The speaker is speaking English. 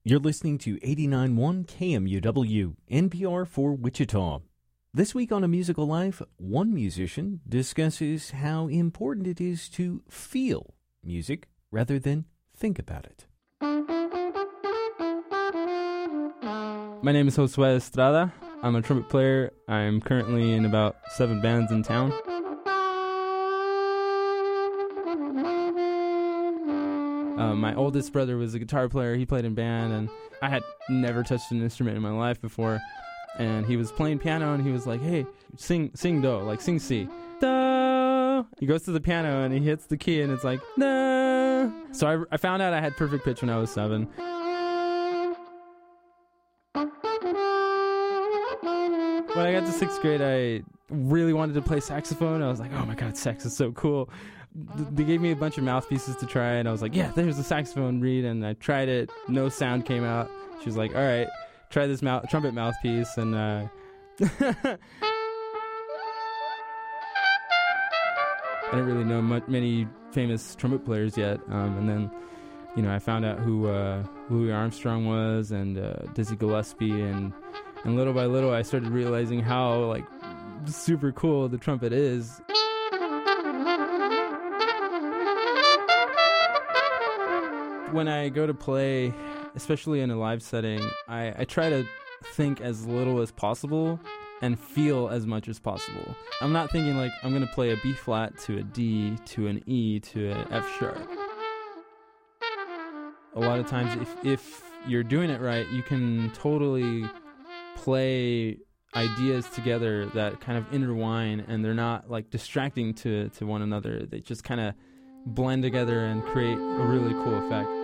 You're listening to 89.1 KMUW, NPR for Wichita. This week on A Musical Life, one musician discusses how important it is to feel music rather than think about it. My name is Josue Estrada. I'm a trumpet player. I'm currently in about 7 bands in town. My oldest brother was a guitar player. He played in band, and I had never touched an instrument in my life before. And he was playing piano, and he was like, "Hey, sing do, like sing C." Da. He goes to the piano, and he hits the key, and it's like, da. So I found out I had perfect pitch when I was 7. When I got to 6th grade, I really wanted to play saxophone. I was like, oh my God, sax is so cool. They gave me a bunch of mouthpieces to try, and I was like, yeah, there's a saxophone reed, and I tried it. No sound came out. She was like, all right, try this trumpet mouthpiece, and I didn't really know many famous trumpet players yet, and then, I found out who Louis Armstrong was, and Dizzy Gillespie, and little by little, I started realizing how, super cool the trumpet is. When I go to play, especially in a live setting, I try to think as little as possible and feel as much as possible. I'm not thinking I'm going to play a B flat to a D to an E to an F sharp. A lot of times, if you're doing it right, you can totally play ideas together that kind of intertwine, and they're not distracting to one another. They just kind of blend together and create a really cool effect.